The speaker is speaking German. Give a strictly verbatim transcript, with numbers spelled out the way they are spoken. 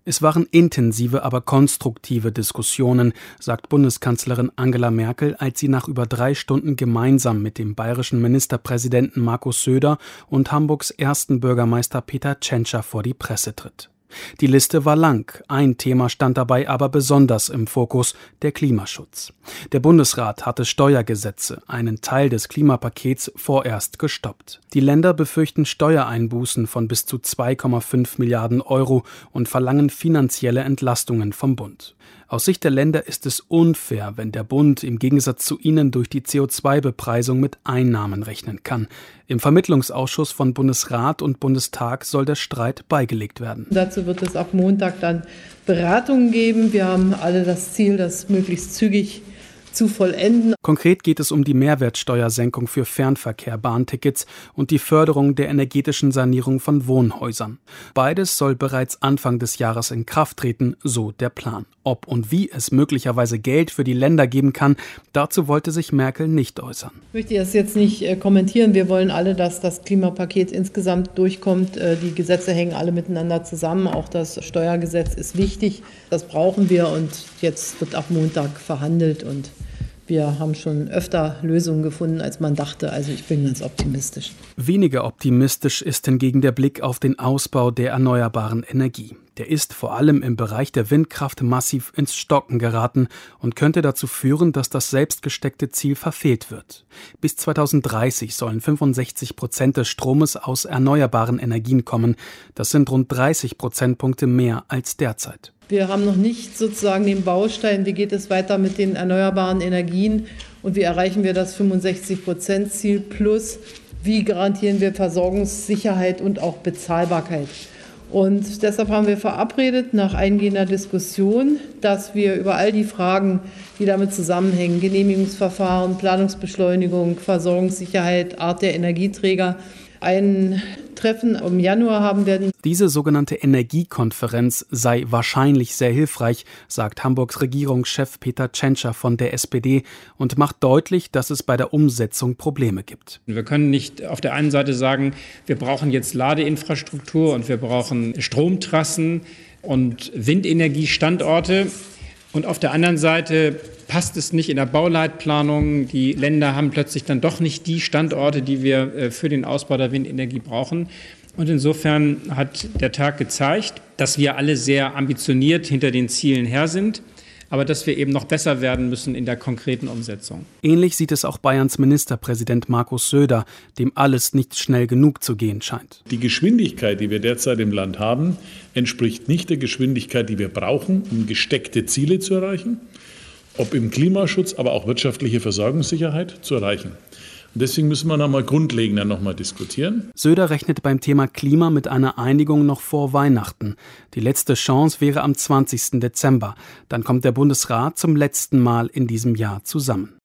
Es waren intensive, aber konstruktive Diskussionen, sagt Bundeskanzlerin Angela Merkel, als sie nach über drei Stunden gemeinsam mit dem bayerischen Ministerpräsidenten Markus Söder und Hamburgs ersten Bürgermeister Peter Tschentscher vor die Presse tritt. Die Liste war lang, ein Thema stand dabei aber besonders im Fokus: der Klimaschutz. Der Bundesrat hatte Steuergesetze, einen Teil des Klimapakets, vorerst gestoppt. Die Länder befürchten Steuereinbußen von bis zu zwei Komma fünf Milliarden Euro und verlangen finanzielle Entlastungen vom Bund. Aus Sicht der Länder ist es unfair, wenn der Bund im Gegensatz zu ihnen durch die C O zwei Bepreisung mit Einnahmen rechnen kann. Im Vermittlungsausschuss von Bundesrat und Bundestag soll der Streit beigelegt werden. Dazu wird es ab Montag dann Beratungen geben. Wir haben alle das Ziel, das möglichst zügig zu vollenden. Konkret geht es um die Mehrwertsteuersenkung für Fernverkehr, Bahntickets und die Förderung der energetischen Sanierung von Wohnhäusern. Beides soll bereits Anfang des Jahres in Kraft treten, so der Plan. Ob und wie es möglicherweise Geld für die Länder geben kann, dazu wollte sich Merkel nicht äußern. Ich möchte das jetzt nicht äh, kommentieren. Wir wollen alle, dass das Klimapaket insgesamt durchkommt. Äh, die Gesetze hängen alle miteinander zusammen. Auch das Steuergesetz ist wichtig. Das brauchen wir und jetzt wird ab Montag verhandelt und wir haben schon öfter Lösungen gefunden, als man dachte. Also ich bin ganz optimistisch. Weniger optimistisch ist hingegen der Blick auf den Ausbau der erneuerbaren Energie. Der ist vor allem im Bereich der Windkraft massiv ins Stocken geraten und könnte dazu führen, dass das selbstgesteckte Ziel verfehlt wird. Bis zweitausenddreißig sollen fünfundsechzig Prozent des Stromes aus erneuerbaren Energien kommen. Das sind rund dreißig Prozentpunkte mehr als derzeit. Wir haben noch nicht sozusagen den Baustein, wie geht es weiter mit den erneuerbaren Energien und wie erreichen wir das fünfundsechzig Prozent Ziel plus, wie garantieren wir Versorgungssicherheit und auch Bezahlbarkeit. Und deshalb haben wir verabredet, nach eingehender Diskussion, dass wir über all die Fragen, die damit zusammenhängen, Genehmigungsverfahren, Planungsbeschleunigung, Versorgungssicherheit, Art der Energieträger, ein Treffen im Januar haben werden. Diese sogenannte Energiekonferenz sei wahrscheinlich sehr hilfreich, sagt Hamburgs Regierungschef Peter Tschentscher von der S P D und macht deutlich, dass es bei der Umsetzung Probleme gibt. Wir können nicht auf der einen Seite sagen, wir brauchen jetzt Ladeinfrastruktur und wir brauchen Stromtrassen und Windenergiestandorte. Und auf der anderen Seite passt es nicht in der Bauleitplanung. Die Länder haben plötzlich dann doch nicht die Standorte, die wir für den Ausbau der Windenergie brauchen. Und insofern hat der Tag gezeigt, dass wir alle sehr ambitioniert hinter den Zielen her sind, aber dass wir eben noch besser werden müssen in der konkreten Umsetzung. Ähnlich sieht es auch Bayerns Ministerpräsident Markus Söder, dem alles nicht schnell genug zu gehen scheint. Die Geschwindigkeit, die wir derzeit im Land haben, entspricht nicht der Geschwindigkeit, die wir brauchen, um gesteckte Ziele zu erreichen, ob im Klimaschutz, aber auch wirtschaftliche Versorgungssicherheit zu erreichen. Und deswegen müssen wir noch mal grundlegender noch mal diskutieren. Söder rechnet beim Thema Klima mit einer Einigung noch vor Weihnachten. Die letzte Chance wäre am zwanzigsten Dezember. Dann kommt der Bundesrat zum letzten Mal in diesem Jahr zusammen.